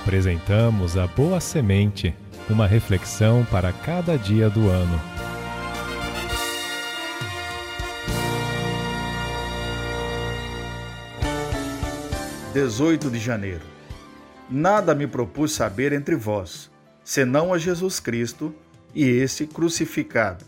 Apresentamos a Boa Semente, uma reflexão para cada dia do ano. – 18 de janeiro. Nada me propus saber entre vós, senão a Jesus Cristo e esse crucificado.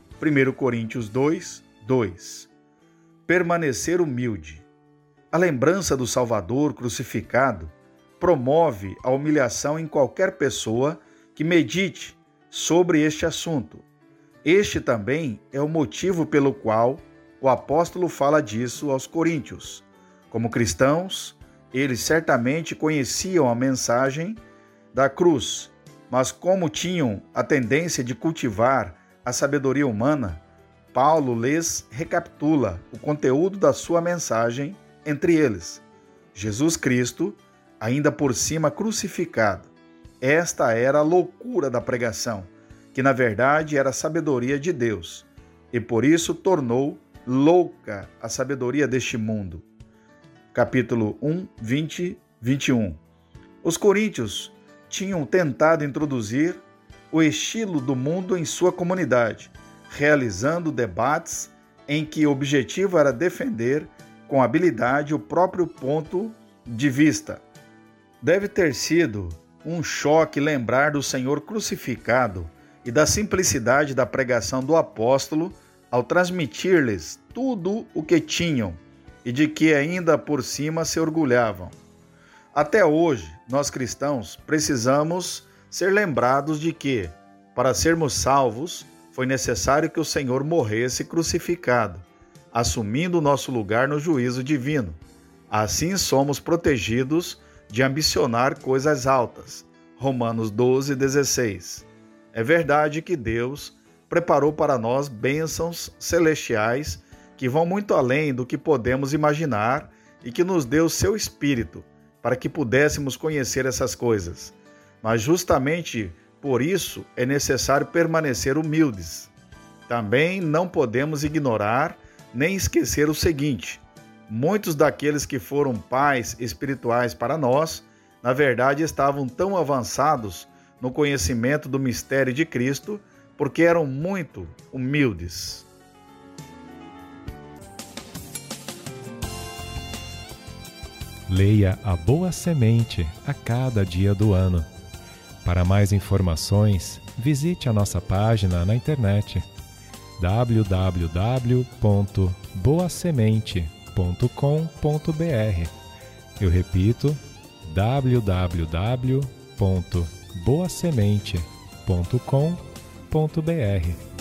1 Coríntios 2, 2. Permanecer humilde. A lembrança do Salvador crucificado promove a humilhação em qualquer pessoa que medite sobre este assunto. Este também é o motivo pelo qual o apóstolo fala disso aos coríntios. Como cristãos, eles certamente conheciam a mensagem da cruz, mas como tinham a tendência de cultivar a sabedoria humana, Paulo lhes recapitula o conteúdo da sua mensagem entre eles. Jesus Cristo, ainda por cima crucificado. Esta era a loucura da pregação, que na verdade era a sabedoria de Deus, e por isso tornou louca a sabedoria deste mundo. Capítulo 1, 20, 21. Os coríntios tinham tentado introduzir o estilo do mundo em sua comunidade, realizando debates em que o objetivo era defender com habilidade o próprio ponto de vista. Deve ter sido um choque lembrar do Senhor crucificado e da simplicidade da pregação do apóstolo ao transmitir-lhes tudo o que tinham e de que ainda por cima se orgulhavam. Até hoje, nós cristãos precisamos ser lembrados de que, para sermos salvos, foi necessário que o Senhor morresse crucificado, assumindo o nosso lugar no juízo divino. Assim somos protegidos de ambicionar coisas altas. Romanos 12, 16. É verdade que Deus preparou para nós bênçãos celestiais que vão muito além do que podemos imaginar e que nos deu seu Espírito para que pudéssemos conhecer essas coisas. Mas justamente por isso é necessário permanecer humildes. Também não podemos ignorar nem esquecer o seguinte: muitos daqueles que foram pais espirituais para nós, na verdade estavam tão avançados no conhecimento do mistério de Cristo porque eram muito humildes. Leia a Boa Semente a cada dia do ano. Para mais informações, visite a nossa página na internet www.boasemente.com.br. Eu repito, www.boasemente.com.br.